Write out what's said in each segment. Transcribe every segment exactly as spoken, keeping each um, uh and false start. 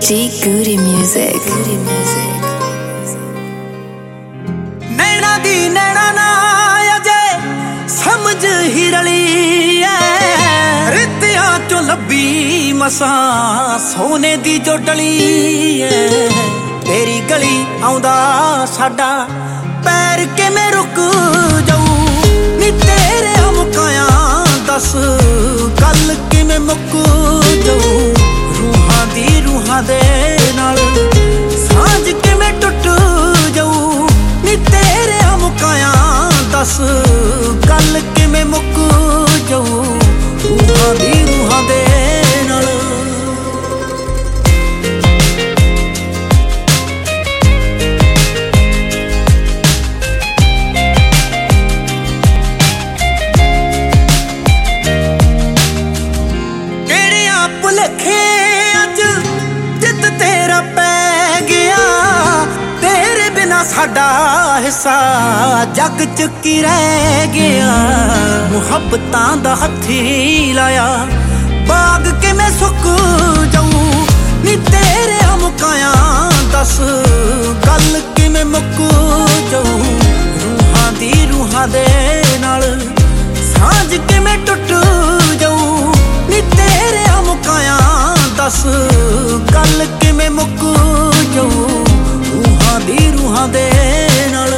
G Goody Music. Goody Music. नैना दी नैना ना अजे समझ ही रली है रितिया चो लब्बी मसा सोने दी जो डली है तेरी गली आउंदा साडा पैर के मैं रुक जाऊं नी तेरे मुकाया दस गल कि मैं मुक जाऊं रूहां दी रूहां दे नाल सांझ के मैं टुट जाऊं नी तेरे मुकाया दस गल कि मैं मुक जाऊं रूहां दी रूहां दे नाल भुलखे अज जित तेरा पै गया तेरे बिना साडा हिस्सा जग च की रह गया मुहब्बतां दा हत्थी लाया बाग के मैं सुक जाऊं नी तेरे मुकाया दस गल कि मैं मुक जाऊं रूहां दी रूहां दे नाल सांझ के मैं टुट जाऊं नी तेरे मुकाया दस गल कि मैं मुक जाऊं रूहां दी रूहां दे नाल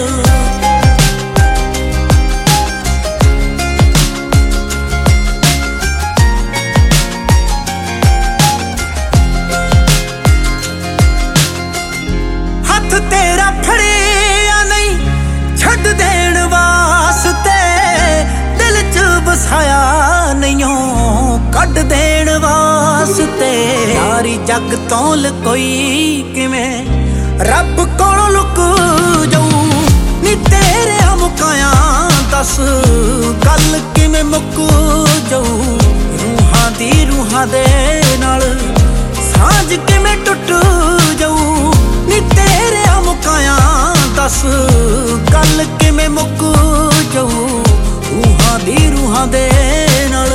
हथ तेरा फड़िया नहीं छड्ड देण वास्ते दिल च बसाया नहीं कड देण वास्ते यारी जग तो लकोई किवें रब कोलों लुक जाऊं नी तेरे मुकाया दस गल कि मैं मुक जाऊं रूहां दी रूहां दे नाल सांझ के मैं टुट जाऊं नी तेरे मुकाया दस गल कि मैं मुक जाऊं रूहां दी रूहां दे नाल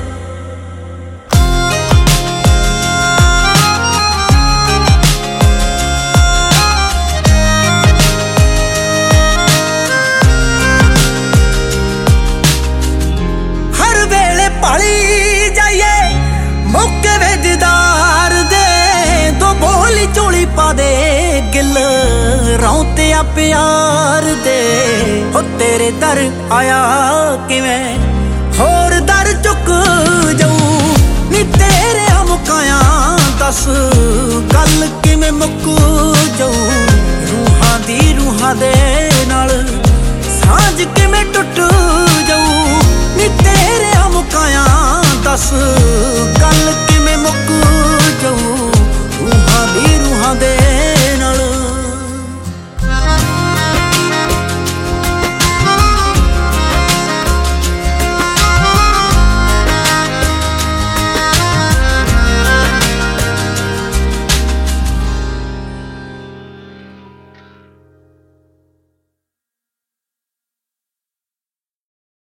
पाली जाइए मौके वे दीदार दे दो बोली चोली पा दे गिल रौते आ प्यार दे हो तेरे दर आया किवें होर दर चुक जाऊं नी तेरे मुकाया दस गल कि मैं मुक जाऊं